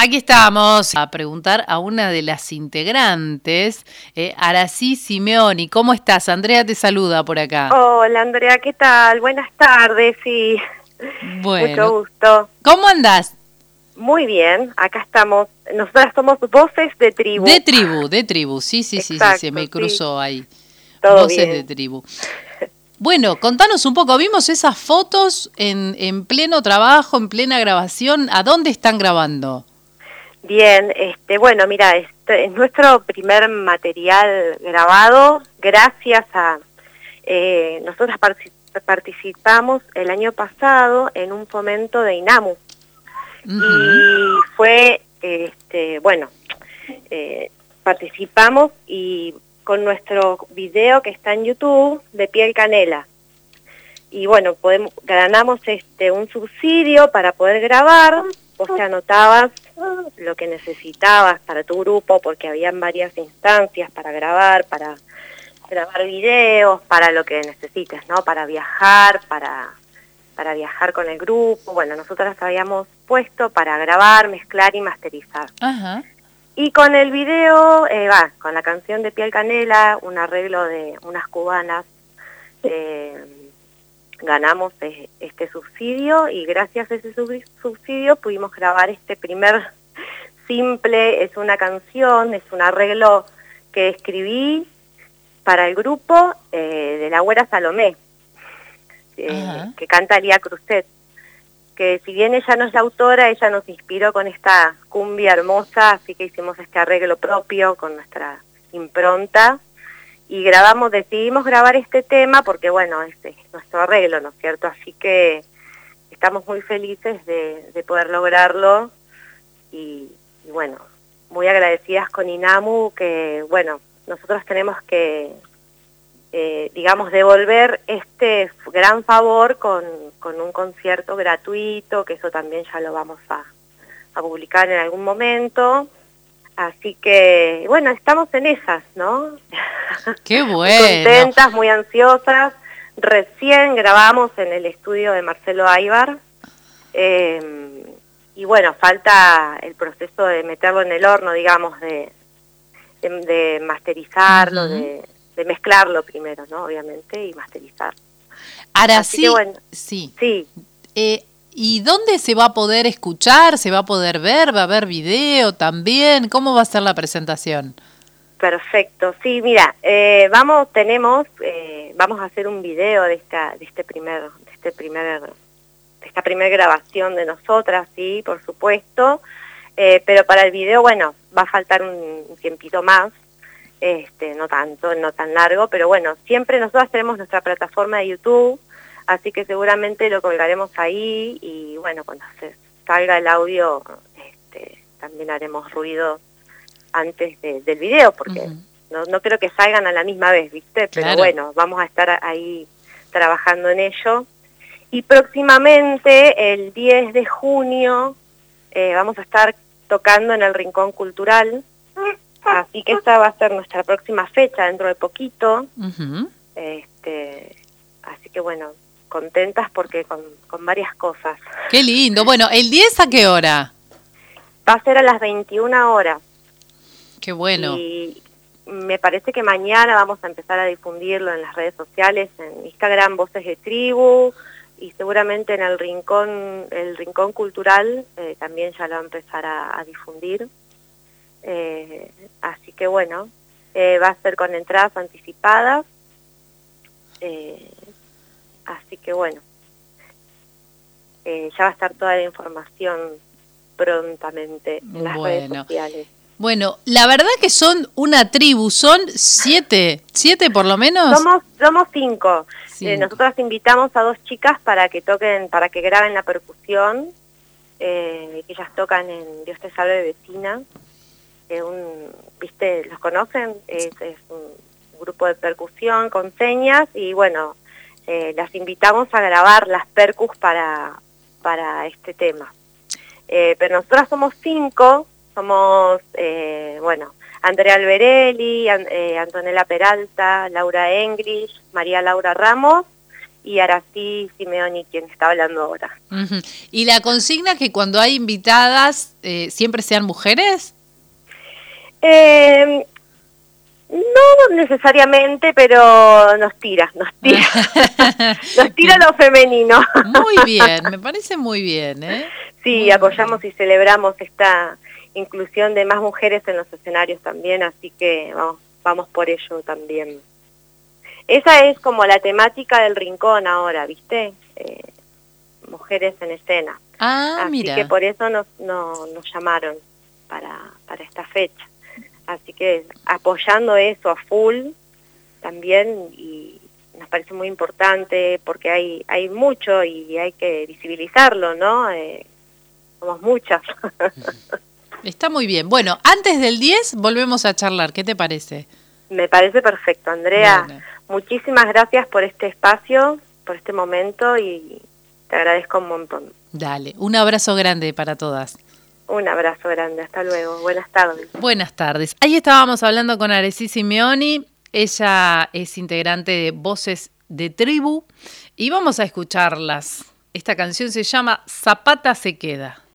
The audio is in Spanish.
Aquí estamos a preguntar a una de las integrantes, Arací Simeoni. ¿Cómo estás? Andrea te saluda por acá. Hola Andrea, ¿qué tal? Buenas tardes, sí. Mucho Bueno, gusto. ¿cómo andás? Muy bien, acá estamos. Nosotras somos Voces de Tribu. De tribu, sí, se Exacto, me sí. cruzó ahí. Todo Voces de bien. tribu. Bueno, contanos un poco, vimos esas fotos en pleno trabajo, en plena grabación. ¿A dónde están grabando? Bien, bueno, mira, este es nuestro primer material grabado, gracias a... nosotras participamos el año pasado en un fomento de INAMU. Y fue, participamos y con nuestro video que está en YouTube de Piel Canela. Y bueno, ganamos un subsidio para poder grabar. Vos te anotabas lo que necesitabas para tu grupo, porque habían varias instancias para grabar videos, para lo que necesites, ¿no? Para viajar, para viajar con el grupo. Bueno, nosotras habíamos puesto para grabar, mezclar y masterizar. Ajá. Y con el video, con la canción de Piel Canela, un arreglo de unas cubanas, ganamos este subsidio, y gracias a ese subsidio pudimos grabar este primer simple. Es una canción, es un arreglo que escribí para el grupo de la Güera Salomé, que canta Lía Cruzet, que si bien ella no es la autora, ella nos inspiró con esta cumbia hermosa, así que hicimos este arreglo propio con nuestra impronta, y decidimos grabar este tema porque, bueno, este es nuestro arreglo, ¿no es cierto? Así que estamos muy felices de poder lograrlo, y bueno, muy agradecidas con INAMU, que, bueno, nosotros tenemos que, devolver este gran favor con un concierto gratuito, que eso también ya lo vamos a publicar en algún momento. Así que, bueno, estamos en esas, ¿no? ¡Qué bueno! Muy contentas, muy ansiosas. Recién grabamos en el estudio de Marcelo Aybar. Y bueno, falta el proceso de meterlo en el horno, digamos, de masterizarlo, de mezclarlo primero, ¿no? Obviamente, y masterizar. Ahora Así que bueno, sí. Sí. ¿Y dónde se va a poder escuchar? ¿Se va a poder ver? ¿Va a haber video también? ¿Cómo va a ser la presentación? Perfecto, sí, mira, vamos a hacer un video de esta primera grabación de nosotras, sí, por supuesto, pero para el video, bueno, va a faltar un tiempito más, no tan largo, pero bueno, siempre nosotros tenemos nuestra plataforma de YouTube, así que seguramente lo colgaremos ahí, y bueno, cuando se salga el audio, también haremos ruido antes del video, porque no creo que salgan a la misma vez, ¿viste? Pero claro, bueno, vamos a estar ahí trabajando en ello. Y próximamente, el 10 de junio, vamos a estar tocando en el Rincón Cultural, así que esta va a ser nuestra próxima fecha dentro de poquito. Así que bueno, contentas porque con varias cosas. ¡Qué lindo! Bueno, ¿el 10 a qué hora? Va a ser a las 21 horas. ¡Qué bueno! Y me parece que mañana vamos a empezar a difundirlo en las redes sociales, en Instagram, Voces de Tribu, y seguramente en el Rincón Cultural también ya lo va a empezar a difundir. Así que bueno, va a ser con entradas anticipadas. Así que bueno, ya va a estar toda la información prontamente en las redes sociales. Bueno, la verdad que son una tribu, son 7 por lo menos. Somos 5. Nosotros invitamos a 2 chicas para que graben la percusión, que ellas tocan en Dios te salve vecina. ¿Viste? ¿Los conocen? Es un grupo de percusión con señas, y bueno, las invitamos a grabar las percus para este tema. Pero nosotras somos 5, somos, Andrea Alberelli, Antonella Peralta, Laura English, María Laura Ramos y Arací Simeoni, quien está hablando ahora. Uh-huh. ¿Y la consigna que cuando hay invitadas siempre sean mujeres? No necesariamente, pero nos tira nos tira lo femenino. Muy bien, me parece muy bien, ¿eh? Sí, muy apoyamos bien. Y celebramos esta inclusión de más mujeres en los escenarios también, así que vamos por ello también. Esa es como la temática del rincón ahora, ¿viste? Mujeres en escena. Ah, así mira. que por eso nos llamaron para esta fecha. Así que apoyando eso a full también, y nos parece muy importante porque hay mucho y hay que visibilizarlo, ¿no? Somos muchas. Está muy bien. Bueno, antes del 10 volvemos a charlar, ¿qué te parece? Me parece perfecto, Andrea. Bueno. Muchísimas gracias por este espacio, por este momento, y te agradezco un montón. Dale, un abrazo grande para todas. Un abrazo grande, hasta luego, buenas tardes. Buenas tardes. Ahí estábamos hablando con Arací Simeoni, ella es integrante de Voces de Tribu y vamos a escucharlas. Esta canción se llama Zapata se queda.